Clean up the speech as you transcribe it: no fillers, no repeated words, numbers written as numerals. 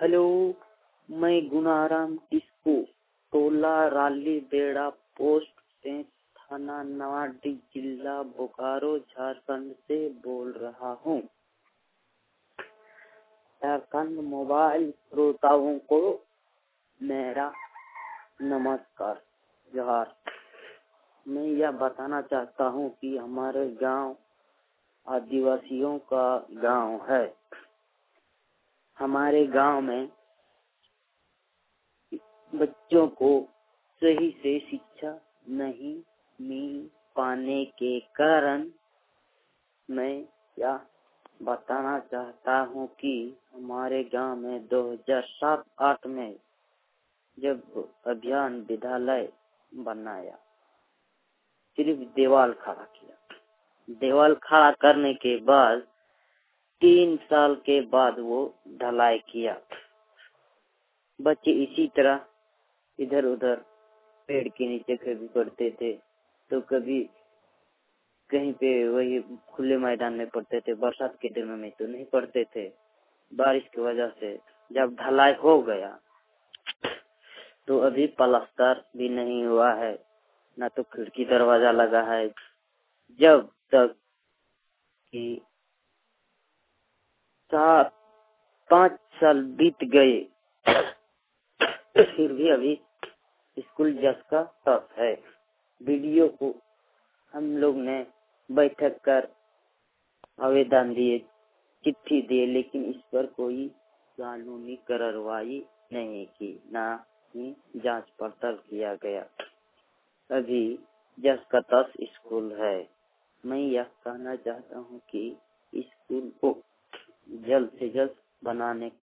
Hello, मैं गुनाराम टिस्को, टोला राली बेड़ा पोस्ट से थाना नवाडी, जिला बोकारो, झारखंड से बोल रहा हूँ। झारखंड मोबाइल श्रोताओं को मेरा नमस्कार, जोहार। मैं यह बताना चाहता हूँ कि हमारे गांव आदिवासियों का गांव है। हमारे गांव में बच्चों को सही से शिक्षा नहीं मिल पाने के कारण मैं यह बताना चाहता हूँ कि हमारे गांव में 2007-08 में जब अभियान विद्यालय बनाया, सिर्फ दीवार खड़ा किया। दीवार खड़ा करने के बाद 3 साल के बाद वो ढलाई किया। बच्चे इसी तरह इधर उधर पेड़ के नीचे कभी पढ़ते थे, तो कभी कहीं पे वही खुले मैदान में पढ़ते थे। बरसात के दिनों में तो नहीं पढ़ते थे, बारिश की वजह से। जब ढलाई हो गया तो अभी प्लास्टर भी नहीं हुआ है, न तो खिड़की दरवाजा लगा है। जब तक कि 5 साल बीत गए फिर भी अभी स्कूल जस का तस है। वीडियो को हम लोग ने बैठक कर आवेदन दिए, चिट्ठी दिए, लेकिन इस पर कोई कानूनी कार्रवाई नहीं की, ना ही जांच पड़ताल किया गया। अभी जस का तस स्कूल है। मैं यह कहना चाहता हूँ कि स्कूल को जल्द से जल्द बनाने